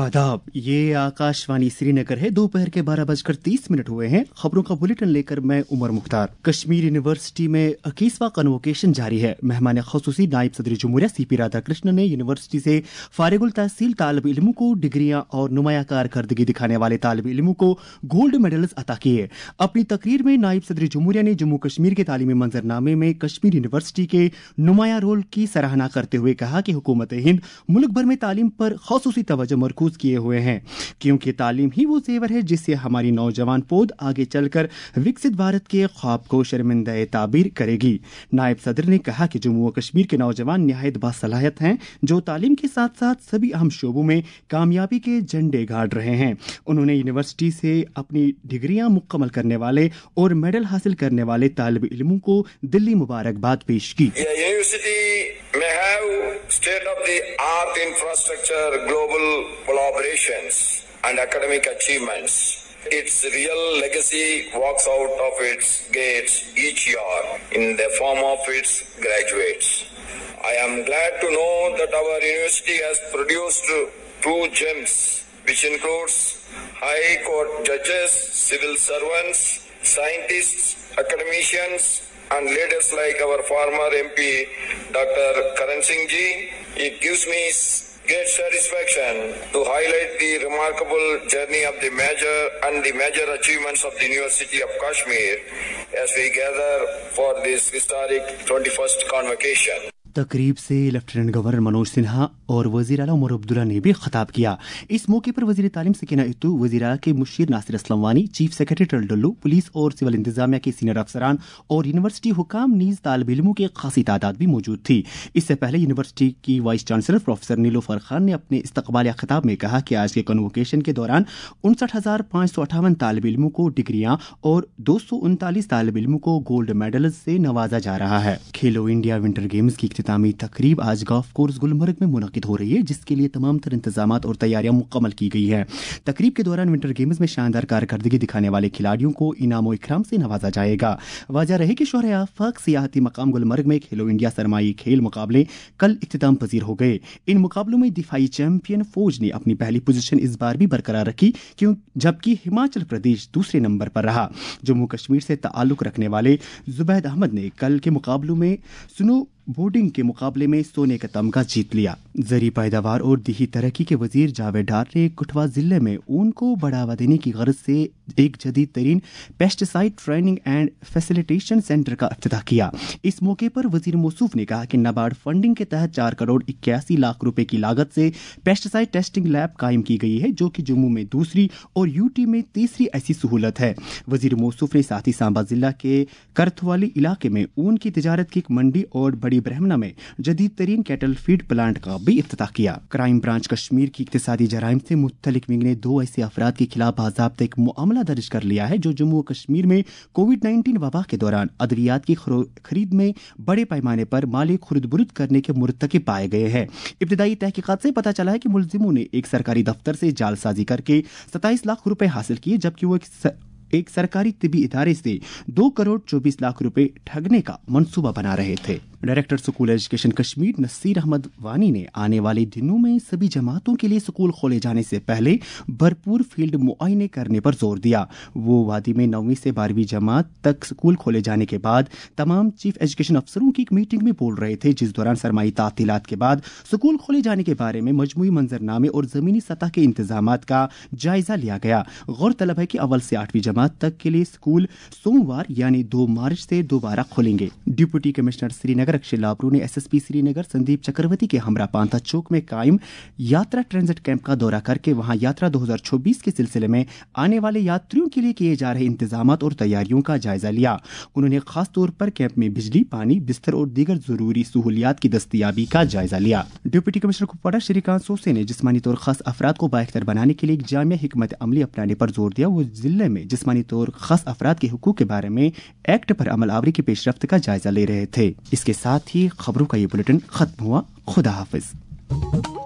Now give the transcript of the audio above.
आदाब, ये आकाशवाणी श्रीनगर है। दोपहर के 12:30 हुए हैं। खबरों का बुलेटिन लेकर मैं उमर मुख्तार। कश्मीर यूनिवर्सिटी में 21वां कन्वोकेशन जारी है। मेहमान ख़ुसूसी नायब सदर जमहूरिया CP राधाकृष्णन ने यूनिवर्सिटी से फारिगुल तहसील तालिब इल्मों को डिग्रियां और नुमाया कारकर्दगी दिखाने वाले तालिब इल्मों को गोल्ड मेडल्स अता किए। अपनी तकरीर में नायब सदर जमहूरिया ने जम्मू कश्मीर के तालीमी मंजरनामे में कश्मीर यूनिवर्सिटी के नुमाया रोल की सराहना करते हुए कहा कि हुकूमत हिंद मुल्क भर में तालीम पर ख़ुसूसी तवज्जो मरकूज किए हुए हैं, क्योंकि तालीम ही वो जेवर है जिससे हमारी नौजवान पौध आगे चलकर विकसित भारत के ख्वाब को शर्मिंदा ताबीर करेगी। नायब सदर ने कहा कि जम्मू व कश्मीर के नौजवान निहायत बासलाहियत हैं, जो तालीम के साथ साथ सभी अहम शोबों में कामयाबी के झंडे गाड़ रहे हैं। उन्होंने यूनिवर्सिटी से अपनी डिग्रियां मुकम्मल करने वाले और मेडल हासिल करने वाले तालिब इल्मों को दिल्ली मुबारकबाद पेश की। State of the art infrastructure, global collaborations and academic achievements. Its real legacy walks out of its gates each year in the form of its graduates. I am glad to know that our university has produced true gems, which includes high court judges, civil servants, scientists, academicians, and leaders like our former MP, Dr. Karan Singh ji. It gives me great satisfaction to highlight the remarkable journey of the major achievements of the University of Kashmir as we gather for this historic 21st convocation. तकरीब से lieutenant governor Manoj Sinha और वज़ीर आला उमर अब्दुल्ला ने भी खिताब किया। इस मौके पर वज़ीर तालीम सकीना इत्तू, वज़ीर आला के मुशीर नासिर असलम वानी, चीफ सेक्रेटरी टलडल्लू, पुलिस और सिविल इंतजामिया के सीनियर अफसरान और यूनिवर्सिटी हुकाम नीज तालिब इल्मों की खासी तादाद भी मौजूद थी। इससे पहले यूनिवर्सिटी की vice chancellor professor Nilofar Khan ने अपने इस्तकबालिया खिताब में कहा कि आज के कन्वोकेशन के दौरान 59,558 तालिब इल्मों को डिग्रियां और 239 तालिब इल्मों को गोल्ड मेडल से नवाजा जा रहा है। खेलो इंडिया विंटर गेम्स की इख्तितामी तकरीब आज गोल्फ कोर्स गुलमर्ग में मुनक्किद हो रही है, जिसके लिए तमाम तर इंतजामात और तैयारियां मुकम्मल की गई हैं। तकरीब के दौरान विंटर गेम्स में शानदार कारकर्दगी दिखाने वाले खिलाड़ियों को इनाम इकराम से नवाजा जाएगा। वजह रहे कि शोहर आफाक सियाहती मकाम गुलमर्ग में खेलो इंडिया सरमाई खेल मुकाबले कल इख्तिताम पजीर हो गए। इन मुकाबलों में दिफाई चैंपियन फौज ने अपनी पहली पोजीशन इस बार भी बरकरार रखी, जबकि हिमाचल प्रदेश दूसरे नंबर पर रहा। जम्मू कश्मीर से ताल्लुक रखने वाले जुबैद अहमद ने कल के मुकाबलों में स्नो बोर्डिंग के मुकाबले में सोने का तमगा जीत लिया। ज़री पैदावार और देही तरक्की के वजीर जावेद डार ने कठुआ जिले में ऊन को बढ़ावा देने की गर्ज से एक जदीद तरीन pesticide training and facilitation centre का इफ्तिताह किया। इस मौके पर वजीर मौसूफ ने कहा कि नाबार्ड फंडिंग के तहत 4 करोड़ 81 लाख रुपए की लागत से पेस्टिसाइड टेस्टिंग लैब कायम की गई है, जो कि जम्मू में दूसरी और यूटी में तीसरी ऐसी सहूलत है। वजीर मौसूफ ने साथ ही सांबा जिला के करथवाली इलाके में ऊन की तिजारत की एक मंडी और बड़ी ब्रह्मना में जदीद तरीन कैटल फीड प्लांट का भी इफ्तिताह किया। क्राइम ब्रांच कश्मीर की इक्तिसादी जराइम से मुत्तलिक विंग ने 2 ऐसे अफराद के खिलाफ बाज़ाब्ता एक मामला दर्ज कर लिया है, जो जम्मू कश्मीर में कोविड-19 वबा के दौरान अद्वियात की खरीद में बड़े पैमाने पर माली खुर्द-बुर्द करने के मुर्तकिब पाए गए हैं। इब्तिदाई तहकीकात से पता चला है कि मुलजिमों ने एक सरकारी दफ्तर से जालसाजी करके 27 लाख रुपए हासिल किए, जबकि वो एक सरकारी तिबी इदारे से 2 करोड़ 24 लाख रुपए ठगने का मंसूबा बना रहे थे। Director school education Kashmir Nasir Ahmad Wani ने आने वाले दिनों में सभी जमातों के लिए स्कूल खोले जाने से पहले भरपूर फील्ड मुआयने करने पर जोर दिया। वो वादी में 9वीं से 12वीं जमात तक स्कूल खोले जाने के बाद तमाम चीफ एजुकेशन अफसरों की एक मीटिंग में बोल रहे थे, जिस दौरान सरमाई तातीलात के बाद स्कूल खोले जाने के बारे में मजमूई मंजरनामे और जमीनी सतह के इंतजामात का जायजा लिया गया। गौरतलब है कि अव्वल से 8वीं जमात तक के लिए स्कूल सोमवार यानी 2 मार्च से दोबारा खोलेंगे। डिप्टी कमिश्नर श्रीनगर अक्षय लाबरू ने SSP श्रीनगर संदीप चक्रवर्ती के हमरा पांता चौक में कायम यात्रा ट्रांजिट कैंप का दौरा करके वहां यात्रा 2024 के सिलसिले में आने वाले यात्रियों के लिए किए जा रहे इंतजामात और तैयारियों का जायजा लिया। उन्होंने खास तौर पर कैंप में बिजली, पानी, बिस्तर और दीगर जरूरी सहूलियात की दस्तयाबी का जायजा लिया। डिप्टी कमिश्नर कुपवाड़ा श्रीकांत सोसे ने जिस्मानी तौर खास अफराद को बाइख्तियार बनाने के लिए एक जामिया हिकमत अमली अपनाने पर जोर दिया। वो जिले में जिस्मानी तौर खास अफराद के हुकूक के बारे में एक्ट पर अमल आवरी की पेशरफ्त का जायजा ले रहे थे। इसके साथ ही खबरों का ये बुलेटिन खत्म हुआ। खुदा हाफिज।